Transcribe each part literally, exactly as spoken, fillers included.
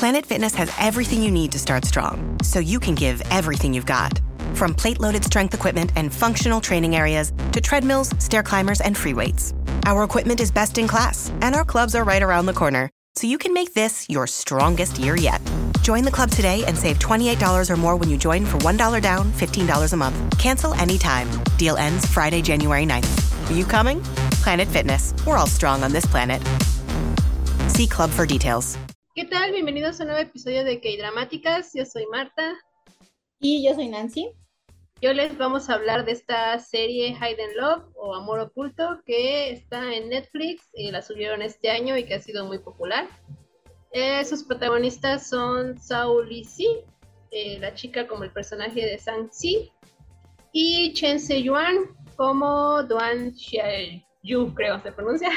Planet Fitness has everything you need to start strong, so you can give everything you've got. From plate-loaded strength equipment and functional training areas to treadmills, stair climbers, and free weights. Our equipment is best in class, and our clubs are right around the corner, so you can make this your strongest year yet. Join the club today and save twenty-eight dollars or more when you join for one dollar down, fifteen dollars a month. Cancel anytime. Deal ends Friday, January ninth. Are you coming? Planet Fitness. We're all strong on this planet. See club for details. ¿Qué tal? Bienvenidos a un nuevo episodio de K-Dramáticas. Yo soy Marta. Y yo soy Nancy. Yo les vamos a hablar de esta serie Hidden Love o Amor Oculto que está en Netflix y la subieron este año y que ha sido muy popular. Eh, sus protagonistas son Zhao Lixi, eh, la chica como el personaje de Shang-Chi, y Chen Se-yuan como Duan Xia-yu, creo se pronuncia.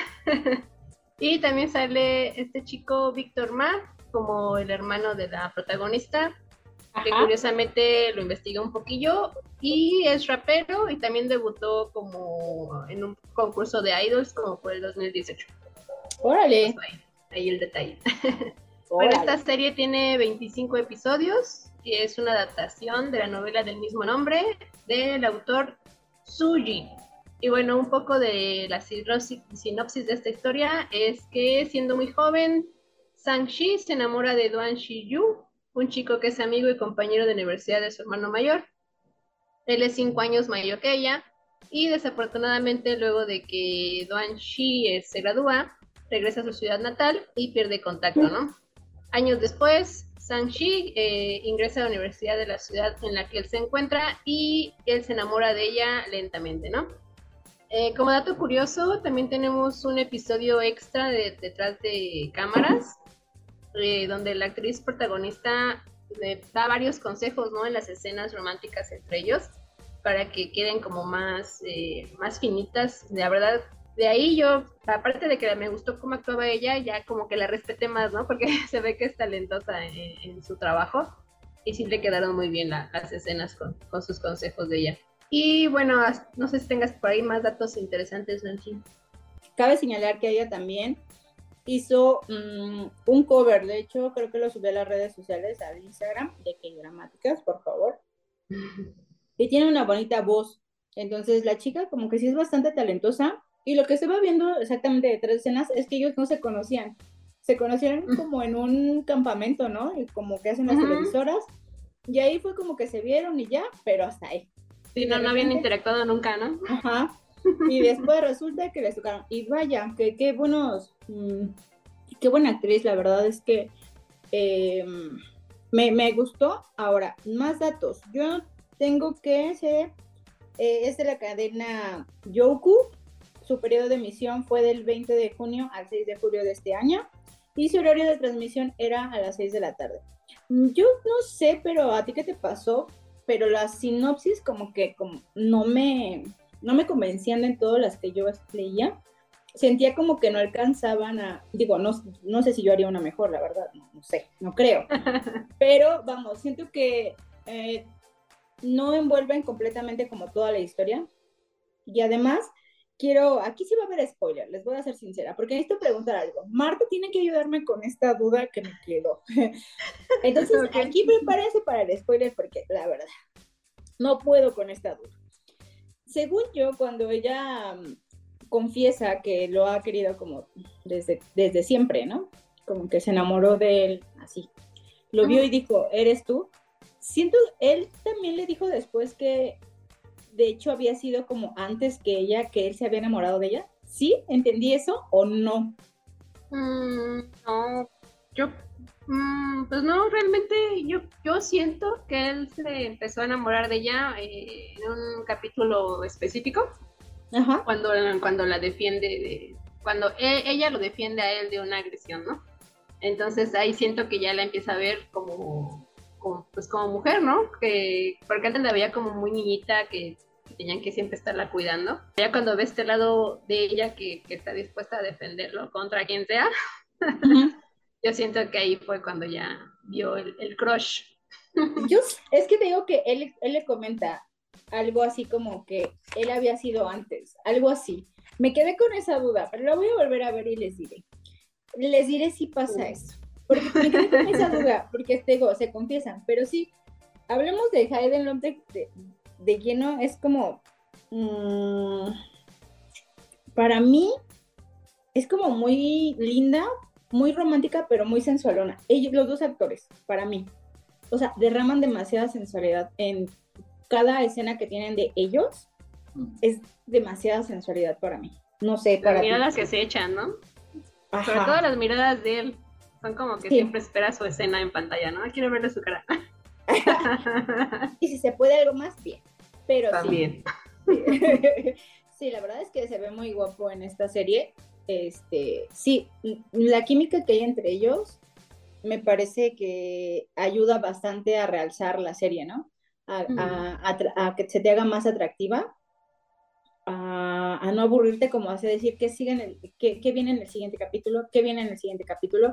Y también sale este chico Víctor Ma como el hermano de la protagonista. Ajá. Que curiosamente lo investigué un poquillo y es rapero y también debutó como en un concurso de idols como por el dos mil dieciocho. Órale. Ahí, ahí el detalle. Bueno, esta serie tiene veinticinco episodios y es una adaptación de la novela del mismo nombre del autor Su Yi. Y bueno, un poco de la sinopsis de esta historia es que siendo muy joven, Shang-Chi se enamora de Duan Xi-yu, un chico que es amigo y compañero de universidad de su hermano mayor. Él es cinco años mayor que ella y desafortunadamente luego de que Duan Xi se gradúa, regresa a su ciudad natal y pierde contacto, ¿no? Años después, Shang-Chi eh, ingresa a la universidad de la ciudad en la que él se encuentra y él se enamora de ella lentamente, ¿no? Eh, como dato curioso, también tenemos un episodio extra de detrás de cámaras, Eh, donde la actriz protagonista eh, da varios consejos, ¿no? En las escenas románticas entre ellos, para que queden como más, eh, más finitas. La verdad, de ahí yo, aparte de que me gustó cómo actuaba ella, ya como que la respeté más, ¿no? Porque se ve que es talentosa en, en su trabajo y sí le quedaron muy bien la, las escenas con, con sus consejos de ella. Y bueno, no sé si tengas por ahí más datos interesantes, Nancy. Cabe señalar que ella también hizo um, un cover, de hecho creo que lo subí a las redes sociales, al Instagram de K-Dramáticas, por favor. Y tiene una bonita voz, entonces la chica como que sí es bastante talentosa, y lo que se va viendo exactamente de tres escenas es que ellos no se conocían, se conocieron como en un campamento, ¿no? Y como que hacen las uh-huh. televisoras, y ahí fue como que se vieron y ya, pero hasta ahí. Sí, no, repente, no habían interactuado nunca, ¿no? Ajá. Y después resulta que les tocaron, y vaya, que qué buenos, mmm, qué buena actriz, la verdad es que eh, me, me gustó. Ahora, más datos, yo tengo que ser, eh, es de la cadena Youku, su periodo de emisión fue del veinte de junio al seis de julio de este año, y su horario de transmisión era a las seis de la tarde. Yo no sé, pero a ti qué te pasó, pero las sinopsis como que como no me... no me convencían en todas las que yo leía, sentía como que no alcanzaban a, digo, no, no sé si yo haría una mejor, la verdad, no, no sé, no creo, pero vamos, siento que eh, no envuelven completamente como toda la historia, y además, quiero, aquí sí va a haber spoiler, les voy a ser sincera, porque necesito preguntar algo. Marta tiene que ayudarme con esta duda que me quedó, entonces okay. Aquí prepárense para el spoiler, porque la verdad, no puedo con esta duda. Según yo, cuando ella um, confiesa que lo ha querido como desde, desde siempre, ¿no? Como que se enamoró de él, así. Lo vio y dijo, ¿eres tú? Siento, él también le dijo después que, de hecho, había sido como antes que ella, que él se había enamorado de ella. ¿Sí? ¿Entendí eso o no? Mm, no, yo... Mm, pues no, realmente yo, yo siento que él se empezó a enamorar de ella eh, en un capítulo específico. Ajá. Cuando, cuando la defiende, de, cuando e, ella lo defiende a él de una agresión, ¿no? Entonces ahí siento que ya la empieza a ver como, como pues como mujer, ¿no? Que, porque antes la veía como muy niñita, que, que tenían que siempre estarla cuidando. Ya cuando ve este lado de ella que, que está dispuesta a defenderlo contra quien sea, uh-huh. Yo siento que ahí fue cuando ya vio el, el crush. Yo, es que te digo que él, él le comenta algo así como que él había sido antes, algo así. Me quedé con esa duda, pero la voy a volver a ver y les diré. Les diré si pasa uh. eso. Porque me quedé con esa duda, porque te digo, se confiesan, pero sí, hablemos de Hayden Love de, de, de lleno, es como, mmm, para mí, es como muy linda, muy romántica, pero muy sensualona. Ellos, los dos actores, para mí. O sea, derraman demasiada sensualidad en cada escena que tienen de ellos. Es demasiada sensualidad para mí. No sé, para las ti. miradas que se echan, ¿no? Ajá. Sobre todo las miradas de él. Son como que sí. Siempre espera su escena en pantalla, ¿no? Quiero verle su cara. Y si se puede algo más, bien. Pero también. Sí. Sí, la verdad es que se ve muy guapo en esta serie. Este, sí, la química que hay entre ellos me parece que ayuda bastante a realzar la serie, ¿no? A, mm. a, a, a que se te haga más atractiva, a, a no aburrirte, como hace decir que siguen el, que, que viene en el siguiente capítulo, que viene en el siguiente capítulo.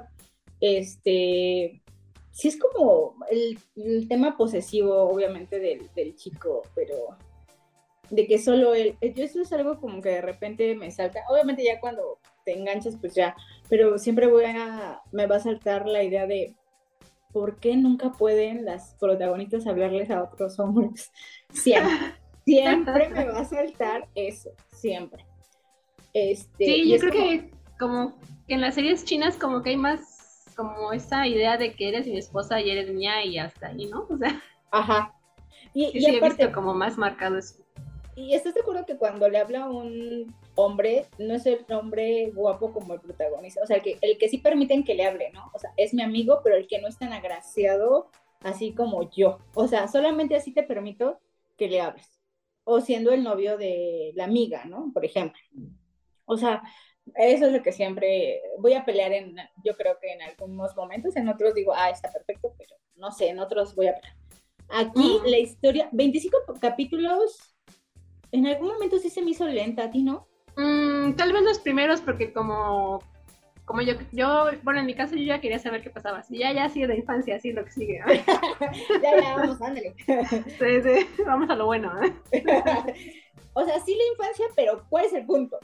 Este, sí es como el, el tema posesivo, obviamente, del, del chico, pero de que solo él, yo eso es algo como que de repente me salta, obviamente ya cuando te enganchas pues ya, pero siempre voy a, me va a saltar la idea de ¿por qué nunca pueden las protagonistas hablarles a otros hombres? Siempre, siempre me va a saltar eso, siempre. Este, sí, yo creo como... que como que en las series chinas como que hay más como esa idea de que eres mi esposa y eres mía y hasta ahí, ¿no? O sea, ajá. Y, sí, y sí aparte, he visto como más marcado eso. Y estás de acuerdo que cuando le habla a un hombre, no es el hombre guapo como el protagonista, o sea, el que, el que sí permiten que le hable, ¿no? O sea, es mi amigo, pero el que no es tan agraciado así como yo. O sea, solamente así te permito que le hables. O siendo el novio de la amiga, ¿no? Por ejemplo. O sea, eso es lo que siempre voy a pelear en, yo creo que en algunos momentos, en otros digo, ah, está perfecto, pero no sé, en otros voy a pelear. Aquí uh-huh. La historia, veinticinco capítulos... En algún momento sí se me hizo lenta, ¿a ti no? Mm, tal vez los primeros, porque como, como yo, yo, bueno, en mi caso yo ya quería saber qué pasaba. Si ya, ya sigue de infancia, así lo que sigue. ¿eh? ya, ya, vamos, ándale. Sí, sí, vamos a lo bueno. ¿eh? O sea, sí la infancia, pero ¿cuál es el punto?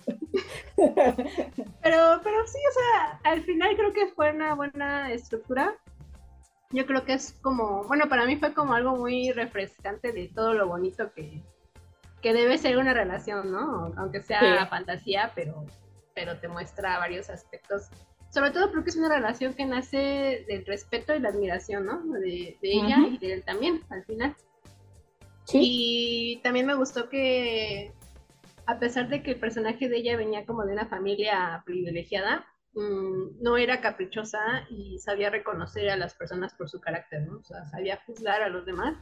pero, pero sí, o sea, al final creo que fue una buena estructura. Yo creo que es como, bueno, para mí fue como algo muy refrescante de todo lo bonito que... que debe ser una relación, ¿no? Aunque sea sí. fantasía, pero, pero te muestra varios aspectos. Sobre todo porque es una relación que nace del respeto y la admiración, ¿no? De, de ella uh-huh. y de él también, al final. Sí. Y también me gustó que, a pesar de que el personaje de ella venía como de una familia privilegiada, mmm, no era caprichosa y sabía reconocer a las personas por su carácter, ¿no? O sea, sabía juzgar a los demás.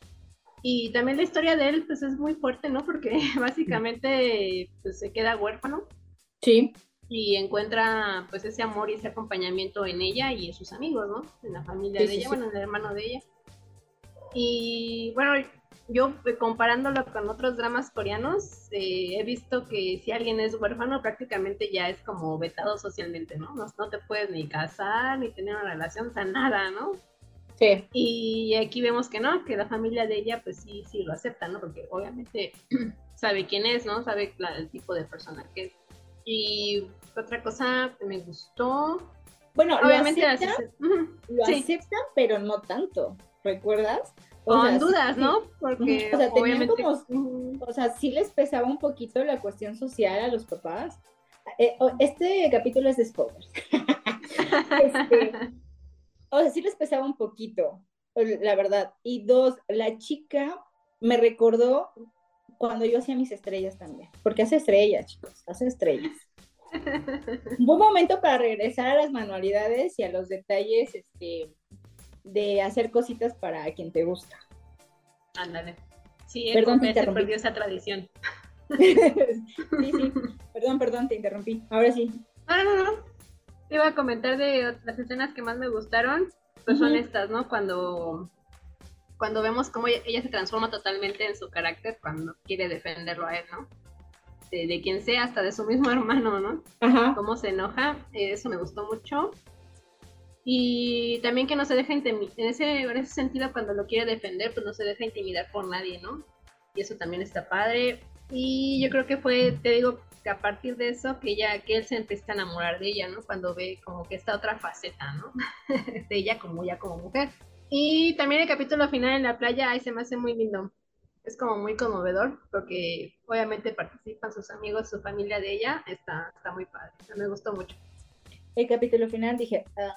Y también la historia de él, pues, es muy fuerte, ¿no? Porque básicamente, pues, se queda huérfano. Sí. Y encuentra, pues, ese amor y ese acompañamiento en ella y en sus amigos, ¿no? En la familia sí, de sí, ella, sí. Bueno, en el hermano de ella. Y, bueno, yo, comparándolo con otros dramas coreanos, eh, he visto que si alguien es huérfano, prácticamente ya es como vetado socialmente, ¿no? No, no te puedes ni casar, ni tener una relación, o sea, nada, ¿no? Sí. Y aquí vemos que no, que la familia de ella pues sí, sí lo acepta, ¿no? Porque obviamente sabe quién es, ¿no? Sabe la, el tipo de persona que es. Y otra cosa que me gustó... Bueno, obviamente lo aceptan, las... uh-huh. lo sí. aceptan, pero no tanto, ¿recuerdas? O Con sea, dudas, sí, ¿no? Porque uh-huh. o sea, obviamente... Como, uh-huh. O sea, sí les pesaba un poquito la cuestión social a los papás. Eh, este capítulo es de spoilers. este... O sea, sí les pesaba un poquito, la verdad. Y dos, la chica me recordó cuando yo hacía mis estrellas también. Porque hace estrellas, chicos, hace estrellas. Un buen momento para regresar a las manualidades y a los detalles este, de hacer cositas para quien te gusta. Ándale. Sí, perdón, te se perdió esa tradición. sí, sí. Perdón, perdón, te interrumpí. Ahora sí. No, no, no. Te iba a comentar de las escenas que más me gustaron, pues uh-huh. son estas, ¿no? Cuando, cuando vemos cómo ella, ella se transforma totalmente en su carácter cuando quiere defenderlo a él, ¿no? De, de quien sea, hasta de su mismo hermano, ¿no? Uh-huh. Cómo se enoja, eso me gustó mucho. Y también que no se deja intimidar, en ese, en ese sentido, cuando lo quiere defender, pues no se deja intimidar por nadie, ¿no? Y eso también está padre. Y yo creo que fue, te digo, que a partir de eso que ella, que él se empieza a enamorar de ella, ¿no? Cuando ve como que esta otra faceta, ¿no? De ella como ya como mujer. Y también el capítulo final en la playa, ahí se me hace muy lindo. Es como muy conmovedor, porque obviamente participan sus amigos, su familia de ella, está, está muy padre, me gustó mucho. El capítulo final dije, ah.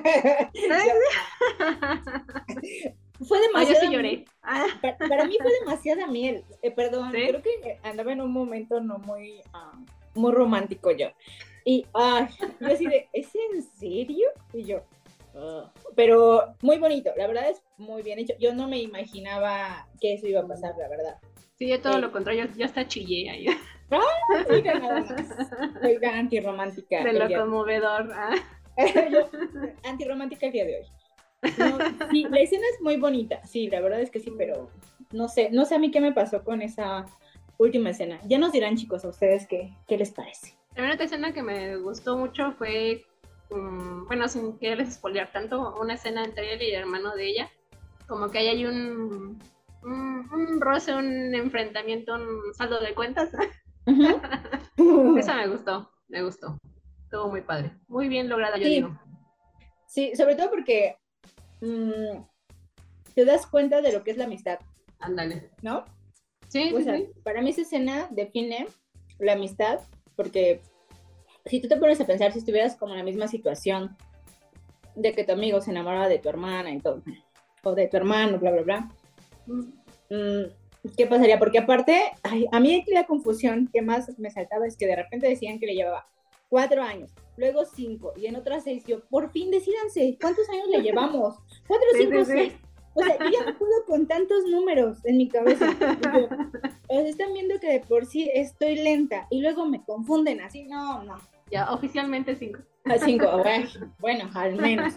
Fue demasiado. Ah, yo sí lloré. Para, para mí fue demasiada miel. Eh, perdón, ¿sí? Creo que andaba en un momento no muy, uh, muy romántico yo. Y uh, yo así de, ¿es en serio? Y yo, uh, pero muy bonito, la verdad es muy bien hecho. Yo no me imaginaba que eso iba a pasar, la verdad. Sí, yo todo eh, lo contrario, yo, yo hasta chillé ahí. ¡Ah! Mira nada más. Soy la antirromántica. De lo conmovedor. ¿Ah? Yo, antirromántica el día de hoy. No, sí, la escena es muy bonita, sí, la verdad es que sí, pero no sé, no sé a mí qué me pasó con esa última escena. Ya nos dirán, chicos, a ustedes qué, qué les parece. La otra escena que me gustó mucho fue, um, bueno, sin quererles spoilear tanto, una escena entre él y el hermano de ella, como que ahí hay un, un, un roce, un enfrentamiento, un saldo de cuentas. Uh-huh. Esa me gustó, me gustó, estuvo muy padre, muy bien lograda, yo sí. digo. Sí, sobre todo porque Mm, te das cuenta de lo que es la amistad. Ándale. ¿No? Sí, o sí, sea, sí. Para mí esa escena define la amistad, porque si tú te pones a pensar, si estuvieras como en la misma situación de que tu amigo se enamoraba de tu hermana y todo, o de tu hermano, bla, bla, bla, mm, ¿qué pasaría? Porque aparte, ay, a mí la confusión que más me saltaba es que de repente decían que le llevaba cuatro años, luego cinco, y en otras seis, yo, por fin decídanse, ¿cuántos años le llevamos? Cuatro, sí, cinco, sí, seis. Sí. O sea, yo ya no puedo con tantos números en mi cabeza. Yo, o sea, están viendo que de por sí estoy lenta, y luego me confunden así, no, no. Ya, oficialmente cinco. A cinco, bueno, bueno, al menos.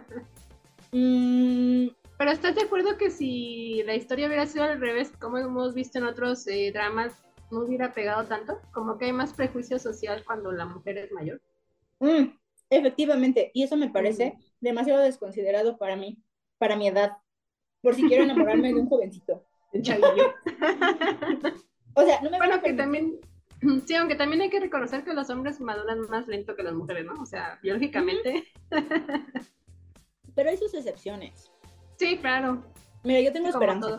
Mm, Pero ¿estás de acuerdo que si la historia hubiera sido al revés, como hemos visto en otros eh, dramas, no hubiera pegado tanto? Como que hay más prejuicio social cuando la mujer es mayor. Mm, efectivamente, y eso me parece mm. demasiado desconsiderado para mí, para mi edad, por si quiero enamorarme de un jovencito. Un chavillo. O sea, no me Bueno, que también, sí, aunque también hay que reconocer que los hombres maduran más lento que las mujeres, ¿no? O sea, biológicamente. Mm-hmm. Pero hay sus excepciones. Sí, claro. Mira, yo tengo sí, esperanza.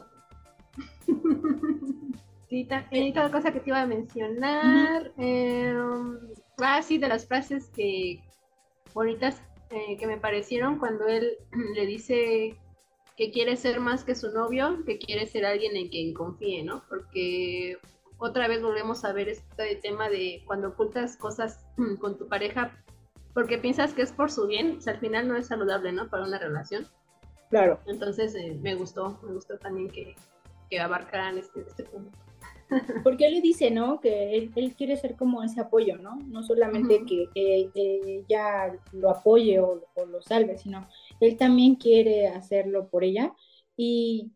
Sí, también otra cosa que te iba a mencionar. Uh-huh. eh, ah, sí, de las frases que bonitas eh, que me parecieron cuando él le dice que quiere ser más que su novio, que quiere ser alguien en quien confíe, ¿no? Porque otra vez volvemos a ver este tema de cuando ocultas cosas con tu pareja porque piensas que es por su bien, o sea, al final no es saludable, ¿no? Para una relación. Claro. Entonces eh, me gustó, me gustó también que, que abarcaran este, este punto. Porque él le dice, ¿no? Que él, él quiere ser como ese apoyo, ¿no? No solamente uh-huh. que, que ella lo apoye o, o lo salve, sino él también quiere hacerlo por ella. Y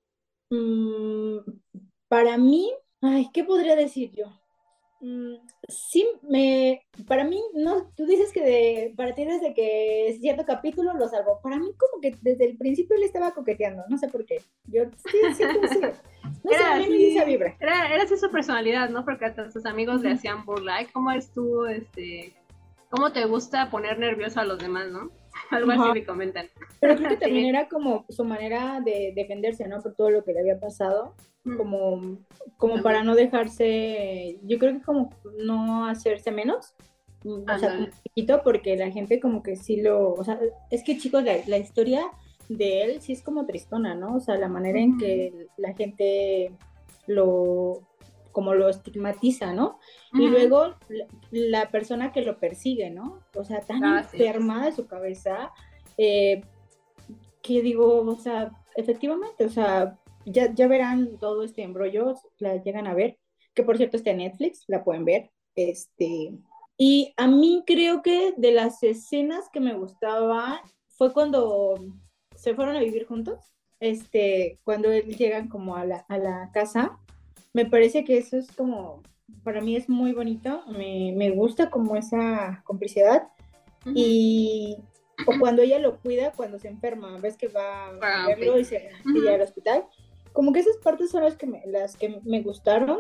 mmm, para mí, ay, ¿qué podría decir yo? Mm, sí, me, para mí, no, tú dices que de, para ti desde que cierto capítulo lo salvó. Para mí como que desde el principio él estaba coqueteando, no sé por qué. Yo sí, sí, sí. No era sé, a mí así, me dio esa vibra. Era, era así su personalidad, ¿no? Porque hasta sus amigos uh-huh. le hacían burla. ¿Cómo eres tú, este, cómo te gusta poner nervioso a los demás, no? Algo uh-huh. así le comentan. Pero creo que también sí. era como su manera de defenderse, ¿no? Por todo lo que le había pasado. Como, como para no dejarse, yo creo que como no hacerse menos, o ah, sea, no. como chiquito, porque la gente como que sí lo, o sea, es que chicos, la, la historia de él sí es como tristona, ¿no? O sea, la manera uh-huh. en que la gente lo, como lo estigmatiza, ¿no? Uh-huh. Y luego la, la persona que lo persigue, ¿no? O sea, tan ah, enferma sí. de su cabeza, eh, que digo, o sea, efectivamente, o sea, Ya, ya verán todo este embrollo, la llegan a ver, que por cierto está en Netflix, la pueden ver. Este, y a mí creo que de las escenas que me gustaban fue cuando se fueron a vivir juntos, este, cuando llegan como a la, a la casa. Me parece que eso es como, para mí es muy bonito, me, me gusta como esa complicidad. Uh-huh. Y o cuando ella lo cuida, cuando se enferma, ves que va ah, a verlo okay. y se uh-huh. y al hospital. Como que esas partes son las que me, las que me gustaron.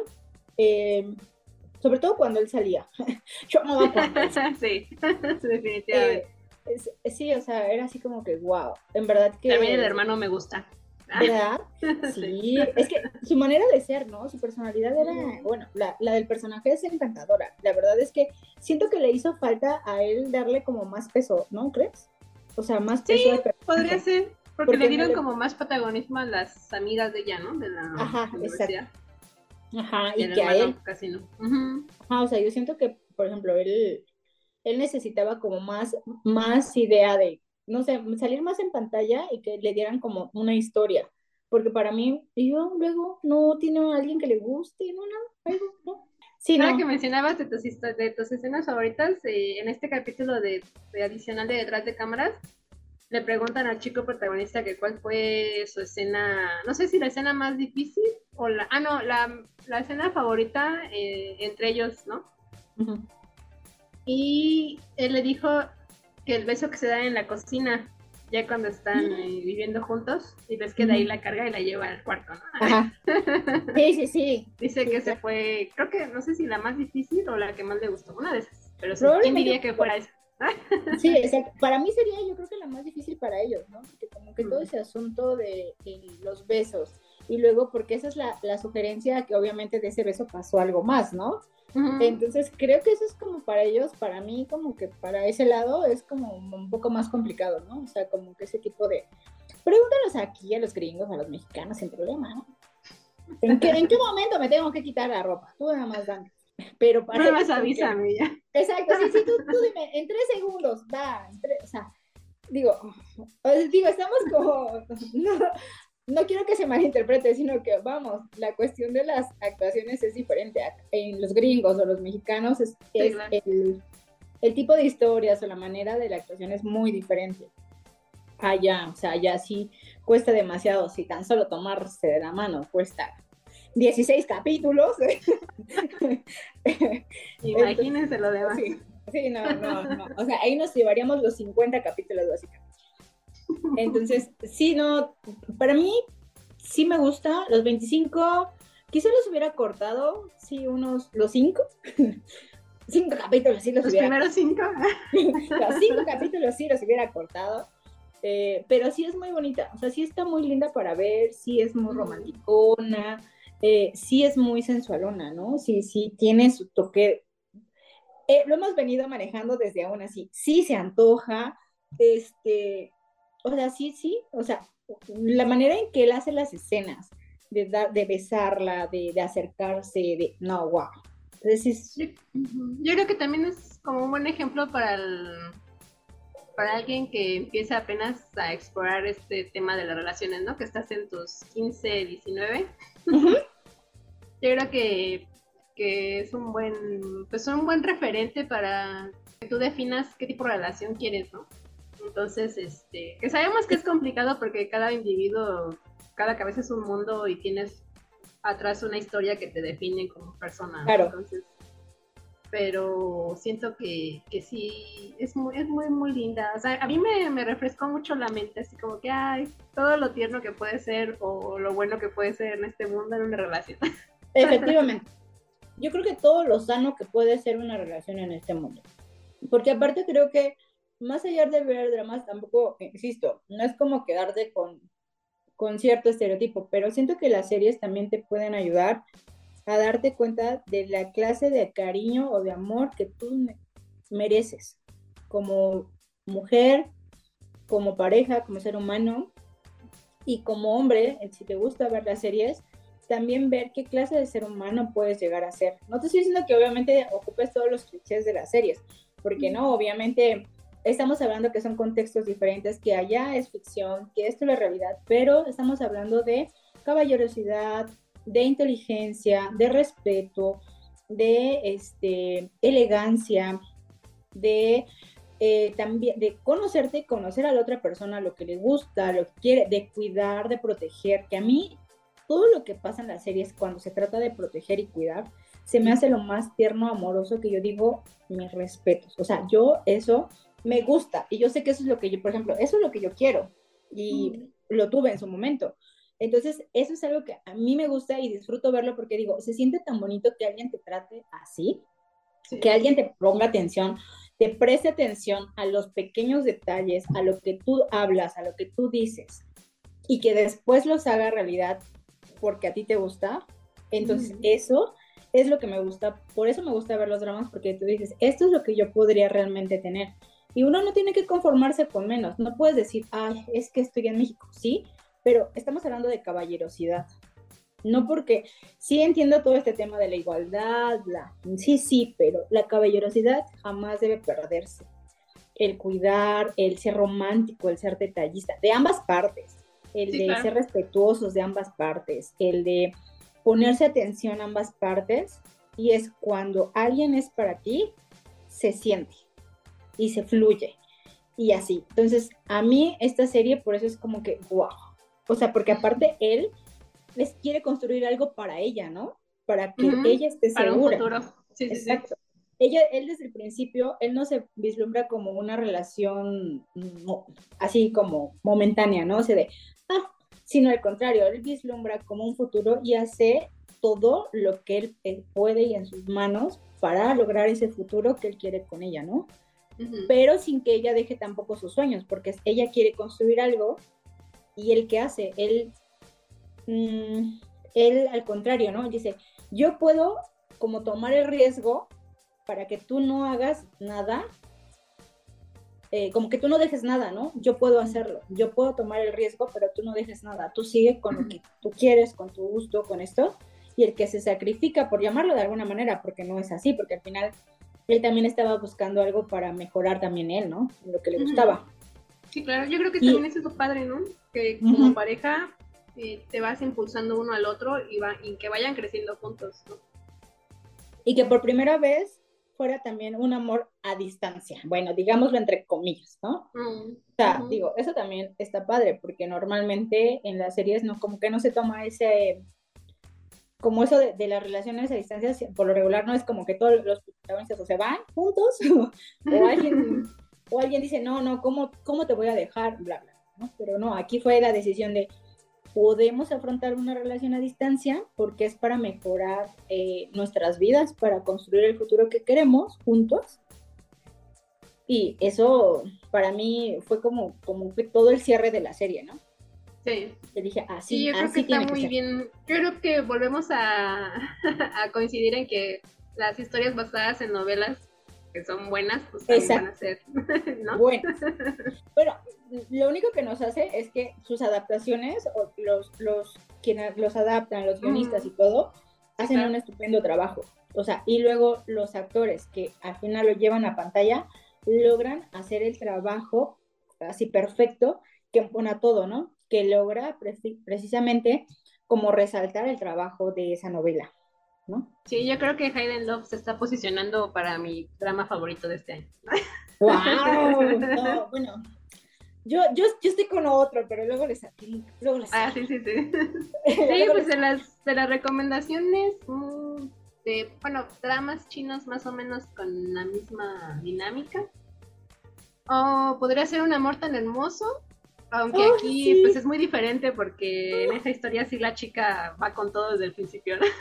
Eh, sobre todo cuando él salía. Yo amaba cuando él salía. Sí, definitivamente. Eh, es, sí, o sea, era así como que, wow, en verdad que... También el hermano me gusta. ¿Verdad? Sí, es que su manera de ser, ¿no? Su personalidad era, bueno, la, la del personaje es encantadora. La verdad es que siento que le hizo falta a él darle como más peso, ¿no crees? O sea, más peso. Sí, podría ser, porque, porque le dieron no le... como más protagonismo a las amigas de ella, ¿no? De la Ajá, universidad. Exacto. Ajá, y, y que a él. Casi no. Uh-huh. Ajá, o sea, yo siento que, por ejemplo, él, él necesitaba como más, más idea de, no sé, salir más en pantalla y que le dieran como una historia. Porque para mí, yo luego no tiene a alguien que le guste, no, no, algo, no. Sí, Ahora no. que mencionabas de tus, de tus escenas favoritas, eh, en este capítulo de, de adicional de Detrás de Cámaras, le preguntan al chico protagonista que cuál fue su escena, no sé si la escena más difícil o la, ah, no, la, la escena favorita eh, entre ellos, ¿no? Uh-huh. Y él le dijo que el beso que se da en la cocina, ya cuando están eh, viviendo juntos, y ves que de ahí la carga y la lleva al cuarto, ¿no? Ajá. Sí, sí, sí. Dice sí, que claro. se fue, creo que no sé si la más difícil o la que más le gustó, una de esas, pero sí, ¿quién diría que fuera esa? Sí, exacto. Para mí sería, yo creo que la más difícil para ellos, ¿no? Porque como que todo ese asunto de, de los besos, y luego porque esa es la, la sugerencia que obviamente de ese beso pasó algo más, ¿no? Uh-huh. Entonces creo que eso es como para ellos, para mí como que para ese lado es como un poco más complicado, ¿no? O sea, como que ese tipo de... Pregúntanos aquí a los gringos, a los mexicanos, sin problema, ¿no? ¿En qué, ¿en qué momento me tengo que quitar la ropa? Tú nada más dame. Pero para no más avísame ya. Exacto, sí, sí, tú, tú dime, en tres segundos, va, tres, o sea, digo, digo, estamos como, no, no quiero que se malinterprete, sino que, vamos, la cuestión de las actuaciones es diferente. En los gringos o los mexicanos es, sí, es claro. el, el tipo de historias o la manera de la actuación es muy diferente. Allá, o sea, allá sí cuesta demasiado, si tan solo tomarse de la mano cuesta dieciséis capítulos. Imagínense lo demás. Sí, sí, no, no, no. O sea, ahí nos llevaríamos los cincuenta capítulos, básicamente. Entonces, sí, no, para mí sí me gusta. Los veinticinco, quizá los hubiera cortado, sí, unos, los cinco. Cinco capítulos sí los, los hubiera primeros cinco. Los cinco capítulos sí los hubiera cortado. Eh, pero sí es muy bonita, o sea, sí está muy linda para ver, sí es muy romanticona, eh, sí es muy sensualona, ¿no? Sí, sí tiene su toque. Eh, lo hemos venido manejando desde aún así. Sí se antoja, este, o sea, sí, sí, o sea, la manera en que él hace las escenas, de, dar, de besarla, de, de acercarse, de, no, wow. Entonces, yo, yo creo que también es como un buen ejemplo para el... para alguien que empieza apenas a explorar este tema de las relaciones, ¿no? Que estás en tus quince, diecinueve. Uh-huh. Yo creo que, que es un buen, pues un buen referente para que tú definas qué tipo de relación quieres, ¿no? Entonces, este, que sabemos que es complicado porque cada individuo, cada cabeza es un mundo y tienes atrás una historia que te define como persona, ¿no? Claro. Entonces, pero siento que, que sí, es muy, es muy, muy linda. O sea, a mí me, me refrescó mucho la mente, así como que, ay, todo lo tierno que puede ser o lo bueno que puede ser en este mundo en una relación. Efectivamente. Yo creo que todo lo sano que puede ser una relación en este mundo. Porque aparte creo que, más allá de ver dramas, tampoco, insisto, no es como quedarte con, con cierto estereotipo, pero siento que las series también te pueden ayudar a darte cuenta de la clase de cariño o de amor que tú mereces como mujer, como pareja, como ser humano, y como hombre, si te gusta ver las series, también ver qué clase de ser humano puedes llegar a ser. No te estoy diciendo que obviamente ocupes todos los clichés de las series, porque no, obviamente estamos hablando que son contextos diferentes, que allá es ficción, que esto es la realidad, pero estamos hablando de caballerosidad, de inteligencia, de respeto, de este, elegancia, de eh, también de conocerte, conocer a la otra persona, lo que le gusta, lo que quiere, de cuidar, de proteger, que a mí todo lo que pasa en las series cuando se trata de proteger y cuidar, se me hace lo más tierno, amoroso, que yo digo, mis respetos. O sea, yo eso me gusta, y yo sé que eso es lo que yo, por ejemplo, eso es lo que yo quiero, y mm. lo tuve en su momento. Entonces, eso es algo que a mí me gusta y disfruto verlo porque digo, se siente tan bonito que alguien te trate así, sí. Que alguien te ponga atención, te preste atención a los pequeños detalles, a lo que tú hablas, a lo que tú dices, y que después los haga realidad porque a ti te gusta. Entonces, mm. eso es lo que me gusta, por eso me gusta ver los dramas, porque tú dices, esto es lo que yo podría realmente tener. Y uno no tiene que conformarse con menos, no puedes decir, ay, es que estoy en México, sí, pero estamos hablando de caballerosidad, no porque, sí entiendo todo este tema de la igualdad, la, sí, sí, pero la caballerosidad jamás debe perderse. El cuidar, el ser romántico, el ser detallista, de ambas partes, el sí, de claro. ser respetuosos de ambas partes, el de ponerse atención a ambas partes, y es cuando alguien es para ti, se siente y se fluye, y así. Entonces, a mí esta serie, por eso es como que, wow. O sea, porque aparte él les quiere construir algo para ella, ¿no? Para que uh-huh. ella esté para segura. Para un futuro. Sí, Exacto. Sí, sí. Ella, él desde el principio, él no se vislumbra como una relación no, así como momentánea, ¿no? O sea, de, ah, sino al contrario, él vislumbra como un futuro y hace todo lo que él, él puede y en sus manos para lograr ese futuro que él quiere con ella, ¿no? Uh-huh. Pero sin que ella deje tampoco sus sueños, porque ella quiere construir algo y él, ¿qué hace? Él, mmm, él al contrario, ¿no? Dice, yo puedo como tomar el riesgo para que tú no hagas nada, eh, como que tú no dejes nada, ¿no? Yo puedo hacerlo, yo puedo tomar el riesgo, pero tú no dejes nada, tú sigue con lo que tú quieres, con tu gusto, con esto, y el que se sacrifica, por llamarlo de alguna manera, porque no es así, porque al final él también estaba buscando algo para mejorar también él, ¿no? Lo que le gustaba. Sí, claro, yo creo que y, también es tu padre, ¿no? Que como uh-huh. pareja eh, te vas impulsando uno al otro y, va, y que vayan creciendo juntos, ¿no? Y que por primera vez fuera también un amor a distancia, bueno, digámoslo entre comillas, ¿no? Uh-huh. O sea, uh-huh. digo, eso también está padre, porque normalmente en las series no, como que no se toma ese, como eso de, de las relaciones a distancia, por lo regular no es como que todos los protagonistas o se van juntos, o alguien, o alguien dice, no, no, ¿cómo, cómo te voy a dejar? Bla, bla, ¿no? Pero no, aquí fue la decisión de, podemos afrontar una relación a distancia porque es para mejorar eh, nuestras vidas, para construir el futuro que queremos juntos. Y eso para mí fue como, como fue todo el cierre de la serie, ¿no? Sí. Te dije, así, sí, yo creo así que está que muy ser. bien. Yo creo que volvemos a, a coincidir en que las historias basadas en novelas que son buenas, pues también Exacto. van a ser, ¿no? Buenas. Pero lo único que nos hace es que sus adaptaciones, o los, los quienes los adaptan, los guionistas mm. y todo, hacen claro. un estupendo trabajo. O sea, y luego los actores que al final lo llevan a pantalla, logran hacer el trabajo así perfecto, que pone todo, ¿no? Que logra pre- precisamente como resaltar el trabajo de esa novela, ¿no? Sí, yo creo que Hidden Love se está posicionando para mi drama favorito de este año. ¡Wow! No, bueno, yo, yo, yo estoy con otro, pero luego les luego les Ah, sí, sí, sí. Sí, pues de las, de las recomendaciones mmm, de, bueno, dramas chinos más o menos con la misma dinámica. O podría ser Un amor tan hermoso, aunque oh, aquí sí. pues es muy diferente porque en esa historia sí la chica va con todo desde el principio, ¿no?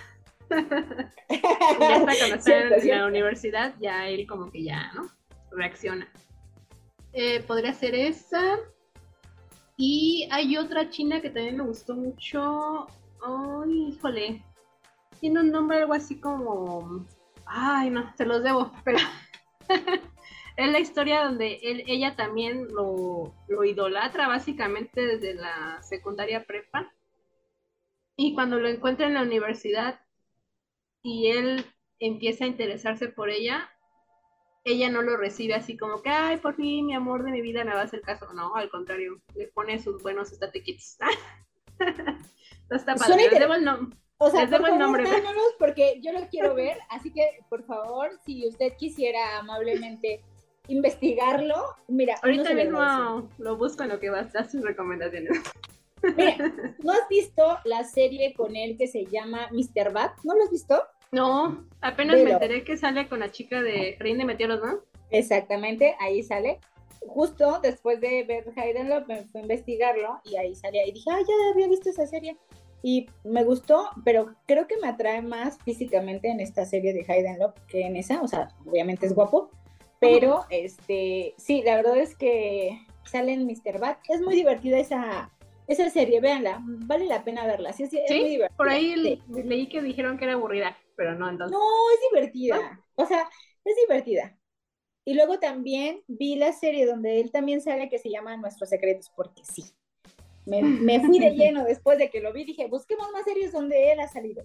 Ya hasta cuando está en la cierto. universidad, ya él como que ya, ¿no? Reacciona. Eh, podría ser esa. Y hay otra china que también me gustó mucho. Ay, híjole. Tiene un nombre algo así como... Ay, no, se los debo, pero... Es la historia donde él, ella también lo, lo idolatra básicamente desde la secundaria prepa. Y cuando lo encuentra en la universidad y él empieza a interesarse por ella, ella no lo recibe así como que, ay, por fin, mi amor de mi vida me va a hacer caso. No, al contrario, le pone sus buenos estate kits. No está padre, les debo el nombre. O sea, les debo por el favor, nombre. dámonos porque yo lo quiero ver, así que, por favor, si usted quisiera amablemente investigarlo, mira, ahorita mismo lo busco en lo que vas a sus recomendaciones. Mira, ¿no has visto la serie con él que se llama mister Bat? ¿No lo has visto? No, apenas Velo. Me enteré que sale con la chica de Reina de Meteoros, ¿no? Exactamente, ahí sale. justo después de ver Hidden Love me fui a investigarlo y ahí salía y dije, ah, ya había visto esa serie y me gustó, pero creo que me atrae más físicamente en esta serie de Hidden Love que en esa, o sea, obviamente es guapo, pero este, sí, la verdad es que sale en míster Bat, es muy divertida esa, esa serie, véanla, vale la pena verla, sí, sí, es ¿Sí? muy divertida. Por ahí sí. leí que dijeron que era aburrida, pero no, entonces. No, es divertida, ¿no? O sea, es divertida. Y luego también vi la serie donde él también sale que se llama Nuestros Secretos, porque sí. Me, me fui de lleno después de que lo vi, dije, busquemos más series donde él ha salido.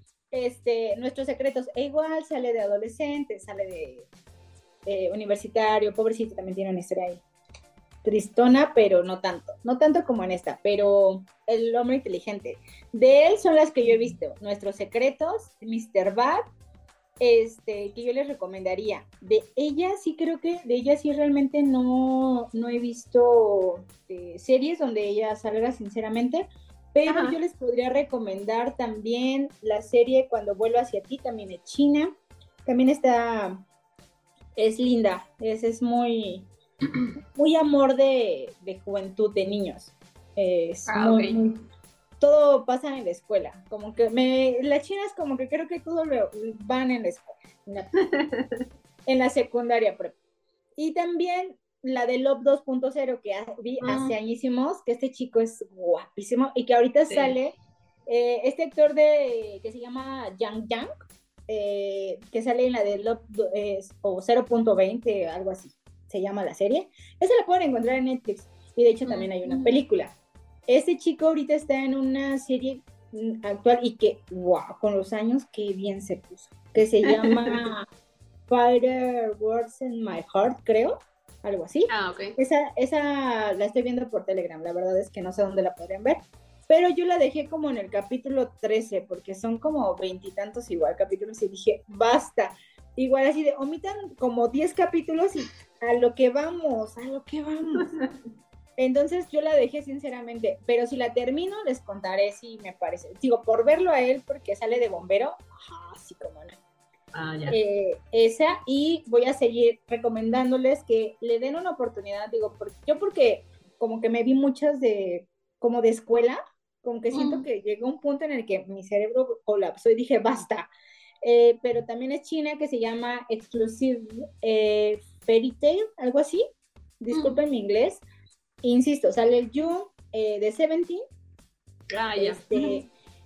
Este, Nuestros Secretos, e igual sale de adolescente, sale de eh, universitario, pobrecito, también tiene una historia ahí. Tristona, pero no tanto, no tanto como en esta, pero El Hombre Inteligente. De él son las que yo he visto, Nuestros Secretos, míster Bad, este, que yo les recomendaría. De ella sí creo que, de ella sí realmente no, no he visto eh, series donde ella salga sinceramente, pero Ajá. yo les podría recomendar también la serie Cuando Vuelvo Hacia Ti, también es china, también está, es linda, es, es muy, muy amor de, de juventud, de niños. Es ah, muy, okay. muy, todo pasa en la escuela, como que me, las chinas como que creo que todo lo van en la escuela, en la, en la secundaria prep. Y también la de Love dos punto cero que vi uh. hace añísimos, que este chico es guapísimo y que ahorita sí. sale eh, este actor de que se llama Yang Yang, eh, que sale en la de Love eh, o cero punto veinte, algo así se llama la serie. Esa la pueden encontrar en Netflix y de hecho también hay una película. Este chico ahorita está en una serie actual y que, wow, con los años, qué bien se puso. Que se llama Fighter Words in My Heart, creo, algo así. Ah, ok. Esa, esa la estoy viendo por Telegram, la verdad es que no sé dónde la podrían ver. Pero yo la dejé como en el capítulo trece, porque son como veintitantos igual capítulos y dije, basta. Igual así de, omitan como diez capítulos y a lo que vamos, a lo que vamos. Entonces yo la dejé sinceramente, pero si la termino les contaré si me parece. Digo, por verlo a él porque sale de bombero, ajá, sí como no. Ah, ya. Eh, esa, y voy a seguir recomendándoles que le den una oportunidad, digo, porque, yo porque como que me vi muchas de, como de escuela, como que siento mm. que llegó un punto en el que mi cerebro colapsó y dije, basta. Eh, pero también es china, que se llama Exclusive eh, Fairy Tail, algo así, disculpen mm. mi inglés. Insisto, sale el June eh, de Seventeen. Ah, ya. Este,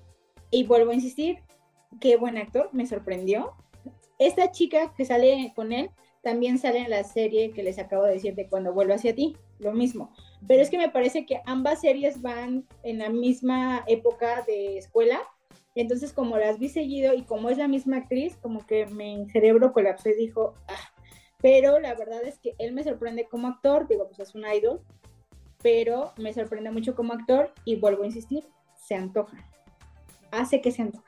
y vuelvo a insistir, qué buen actor, me sorprendió. Esta chica que sale con él también sale en la serie que les acabo de decir de Cuando Vuelvo Hacia Ti, lo mismo. Pero es que me parece que ambas series van en la misma época de escuela, entonces como las vi seguido y como es la misma actriz, como que mi cerebro colapsó y dijo, ah. Pero la verdad es que él me sorprende como actor, digo, pues es un idol, pero me sorprende mucho como actor y vuelvo a insistir, se antoja, hace que se antoje.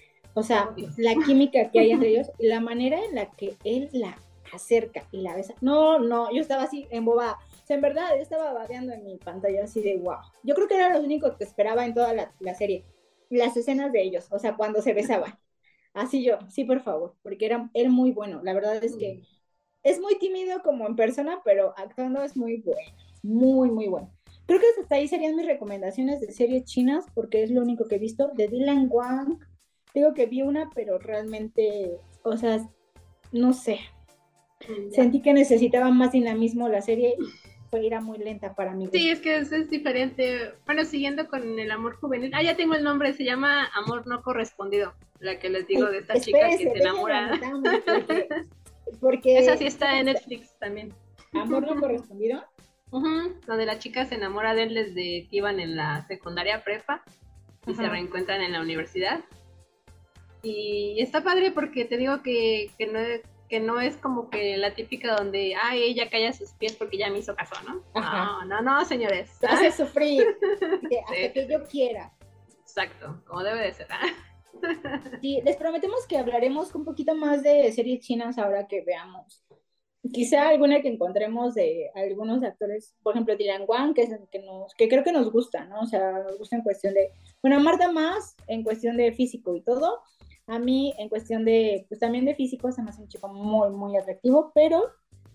O sea, la química que hay entre ellos, la manera en la que él la acerca y la besa. No, no, yo estaba así embobada. O sea, en verdad, yo estaba babeando en mi pantalla así de wow. Yo creo que era lo único que esperaba en toda la, la serie. Las escenas de ellos, o sea, cuando se besaban. Así yo, sí, por favor, porque era él muy bueno. La verdad es que es muy tímido como en persona, pero actuando es muy bueno. Muy, muy bueno. Creo que hasta ahí serían mis recomendaciones de series chinas, porque es lo único que he visto. De Dylan Wang, digo que vi una, pero realmente, o sea, no sé. Ya. Sentí que necesitaba más dinamismo la serie y fue, era muy lenta para mí. Sí, es que es, es diferente. Bueno, siguiendo con el amor juvenil. Ah, ya tengo el nombre, se llama Amor No Correspondido. La que les digo de esta Espérese, chica que se enamora. Porque, porque esa sí está en Netflix también. ¿Amor No Correspondido? Uh-huh. Donde la chica se enamora de él desde que iban en la secundaria prepa y uh-huh. se reencuentran en la universidad. Y está padre porque te digo que, que, no, que no es como que la típica donde, ay, ella calla sus pies porque ya me hizo caso, ¿no? Ajá. No, no, no, señores. Te hace sufrir que, hasta sí. que yo quiera. Exacto, como debe de ser. Sí, les prometemos que hablaremos un poquito más de series chinas ahora que veamos. Quizá alguna que encontremos de algunos actores, por ejemplo, Dylan Wang, que, es, que, nos, que creo que nos gusta, ¿no? O sea, nos gusta en cuestión de, bueno, a Marta más en cuestión de físico y todo, a mí en cuestión de, pues también de físico se me hace un chico muy, muy atractivo, pero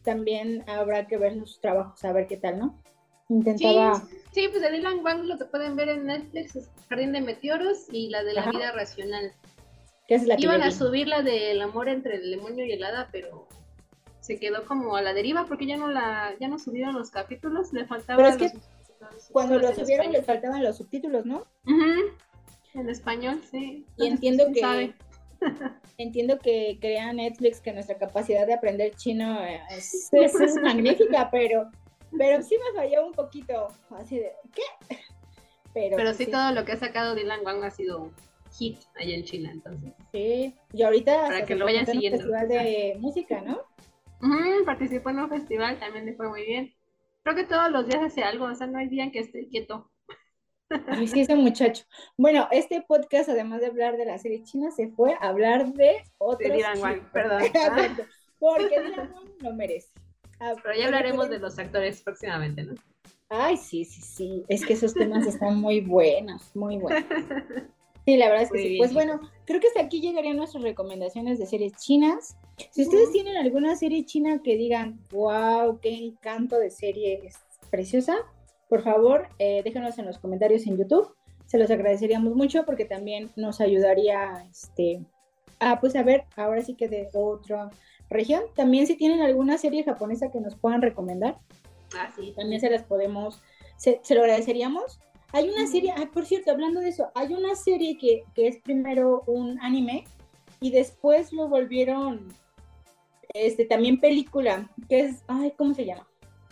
también habrá que ver sus trabajos, a ver qué tal, ¿no? Intentaba... Sí, sí, pues de Dylan Wang lo que pueden ver en Netflix es Jardín de Meteoros y la de la Ajá. vida racional. ¿Qué es la que Iban a subir la del amor entre el demonio y el hada, pero se quedó como a la deriva porque ya no la ya no subieron los capítulos, le faltaban pero es que los, los cuando lo subieron les faltaban los subtítulos, ¿no? Uh-huh. En español, sí. Y Entonces, entiendo pues, que sabe? entiendo que crea Netflix que nuestra capacidad de aprender chino es, es, es magnífica, pero pero sí me falló un poquito, así de ¿qué? Pero, pero sí, sí todo lo que ha sacado Dylan Wang ha sido hit allá en China, entonces. Sí, y ahorita para que lo vayan siguiendo. En un festival de música, ¿no? Uh-huh, participó en un festival, también le fue muy bien. Creo que todos los días hace algo, o sea, no hay día en que esté quieto. Ay, sí, ese muchacho. Bueno, este podcast, además de hablar de la serie china, se fue a hablar de otros. De Dylan Wang, perdón. Porque Dylan Wang lo merece. Ah, pero ya hablaremos de los actores próximamente, ¿no? Ay, sí, sí, sí. Es que esos temas están muy buenos, muy buenos. Sí, la verdad es que muy sí. Bien. Pues bueno, creo que hasta aquí llegarían nuestras recomendaciones de series chinas. Si ustedes uh-huh. tienen alguna serie china que digan, wow, qué encanto de serie es preciosa, por favor, eh, déjenos en los comentarios en YouTube. Se los agradeceríamos mucho porque también nos ayudaría este, a, pues, a ver, ahora sí que de otra región. También si tienen alguna serie japonesa que nos puedan recomendar, ah, sí. también se las podemos, se, se lo agradeceríamos. Hay una serie, ah, por cierto, hablando de eso, hay una serie que, que es primero un anime y después lo volvieron este, también película, que es, ay, ¿cómo se llama?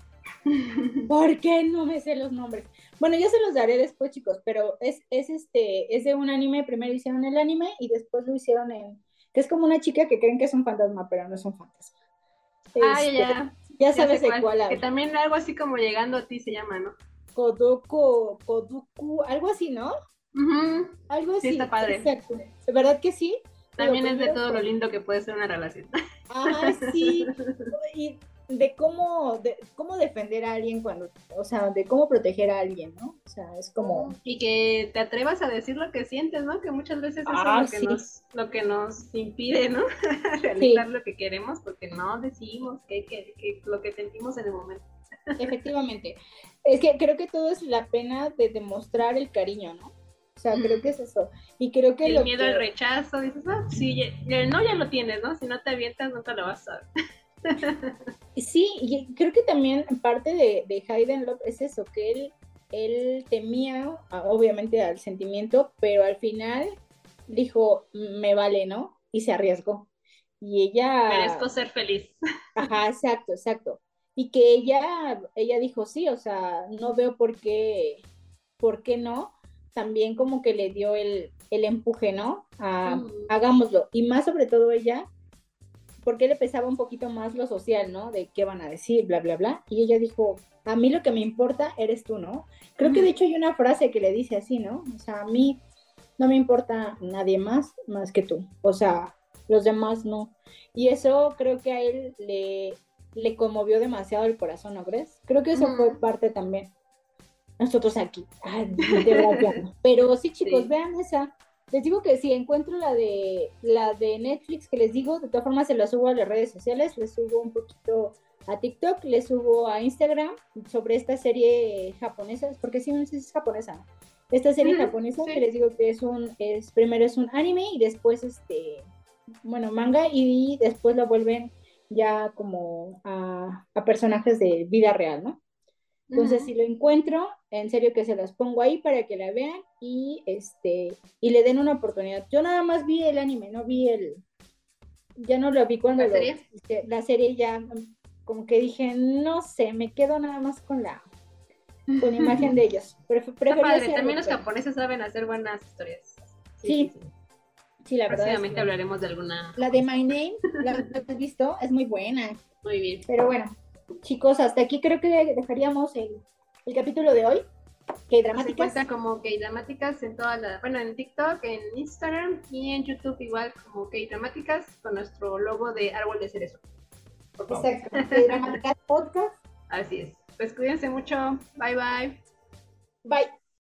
¿Por qué no me sé los nombres? Bueno, ya se los daré después, chicos, pero es, es, este, es de un anime, primero hicieron el anime y después lo hicieron en, que es como una chica que creen que es un fantasma, pero no es un fantasma. Ah, este, ya. Ya sabes ya de cuál hablo. Que también algo así como Llegando a ti se llama, ¿no? Kodoko, Kodoku, algo así, ¿no? Uh-huh. Algo así. Sí, está padre. Exacto. ¿De verdad que sí? También es de todo lo lindo que puede ser una relación. Ah, sí. Y de cómo, de cómo defender a alguien cuando, o sea, de cómo proteger a alguien, ¿no? O sea, es como... Y que te atrevas a decir lo que sientes, ¿no? Que muchas veces eso ah, es lo que, sí. nos, lo que nos impide, ¿no? Realizar sí. lo que queremos porque no decimos que, que, que lo que sentimos en el momento. Efectivamente. Es que creo que todo es la pena de demostrar el cariño, ¿no? O sea, mm. creo que es eso. Y creo que el lo miedo que... al rechazo, dices, no, sí, el no ya lo tienes, ¿no? Si no te avientas, nunca lo vas a saber. Sí, y creo que también parte de, de Hayden Love es eso, que él, él temía, obviamente, al sentimiento, pero al final dijo, me vale, ¿no? Y se arriesgó. Y ella... merezco ser feliz. Ajá, exacto, exacto. Y que ella, ella dijo, sí, o sea, no veo por qué, por qué no. También como que le dio el, el empuje, ¿no? A, uh-huh. hagámoslo. Y más sobre todo ella, porque le pesaba un poquito más lo social, ¿no? De qué van a decir, bla, bla, bla. Y ella dijo, a mí lo que me importa eres tú, ¿no? Creo uh-huh. que de hecho hay una frase que le dice así, ¿no? O sea, a mí no me importa nadie más, más que tú. O sea, los demás no. Y eso creo que a él le... le conmovió demasiado el corazón, ¿no crees? Creo que eso mm. fue parte también. Nosotros aquí. Ay, de verdad, pero sí, chicos, sí. Vean esa. Les digo que si encuentro la de la de Netflix que les digo, de todas formas se la subo a las redes sociales, les subo un poquito a TikTok, les subo a Instagram sobre esta serie japonesa, porque sí, no sé si es japonesa. Esta serie mm, japonesa sí. que les digo que es un, es primero es un anime y después este, bueno, manga y después lo vuelven ya como a, a personajes de vida real, ¿no? Entonces, uh-huh. si lo encuentro, en serio que se las pongo ahí para que la vean y este y le den una oportunidad. Yo nada más vi el anime, no vi el... Ya no lo vi cuando ¿La lo... serie? Este, la serie ya, como que dije, no sé, me quedo nada más con la... con la imagen de ellos. Pref- Está padre, también los japoneses saben hacer buenas historias. Sí, sí. sí. Sí, la verdad. Próximamente hablaremos de alguna. La de My Name, ¿la has visto? Es muy buena. Muy bien. Pero bueno, chicos, hasta aquí creo que dejaríamos el, el capítulo de hoy. K-Dramáticas. Se encuentra como K-Dramáticas en todas las, bueno, en TikTok, en Instagram y en YouTube igual como K-Dramáticas con nuestro logo de árbol de cerezo. Exacto. K-Dramáticas Podcast. Así es. Pues cuídense mucho. Bye bye. Bye.